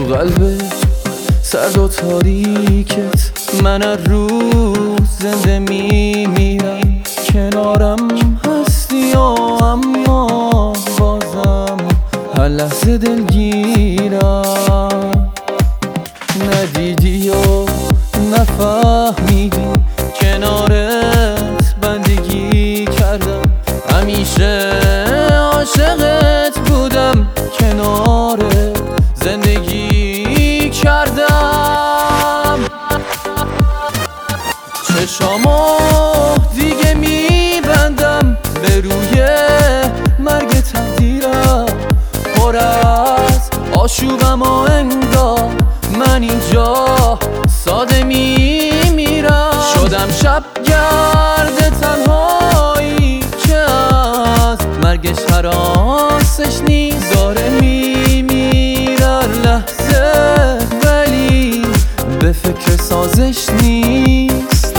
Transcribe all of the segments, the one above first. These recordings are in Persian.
تو قلب سرد و تاریکت من هر روز زنده میمیرم. کنارم هستی اما بازم هر لحظه دلگیرم. ندیدی و نفهمیدی کنارت بندگی کردم. همیشه عاشقت بودم کنارت زندگی کردم. چشامو دیگه میبندم به روی مرگ تقدیرم. پر از آشوبم و انگار من اینجا ساده میمیرم. شدم شب گرد تنهایی که از مرگش حراسش نیست. داره میمیرن لحظه ولی به فکر سازش نیست.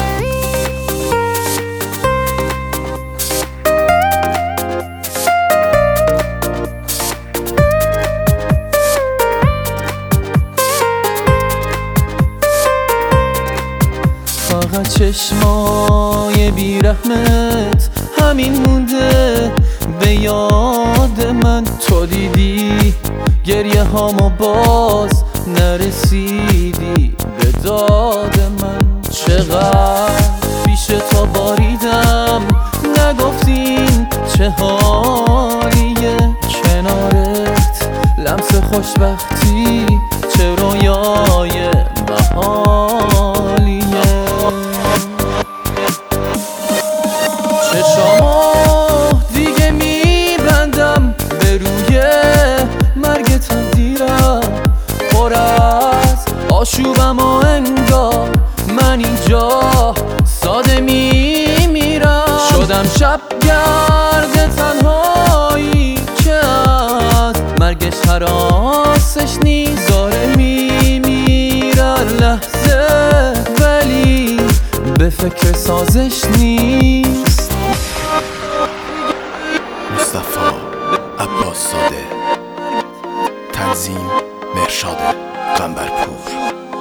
فقط چشمای بیرحمت همین مونده به یاد من. تو دیدی گریه هامو باز نرسیدی به داد من. چقدر پیش تو باریدم نگفتین چه حالیه کنارت. لمس خوشبختی چه رویای محالیه. چشامو دیگه میبندم به روی مرگ تقدیرم. پر از آشوبم و انگار من اینجا ساده میمیرم. شدم شب گرد تنهایی که از مرگش حراسش نیست. داره میمیرن لحظه ولی به فکر سازش نیست. مصطفی عباس زاده، تنظیم مرشاد قنبرپور.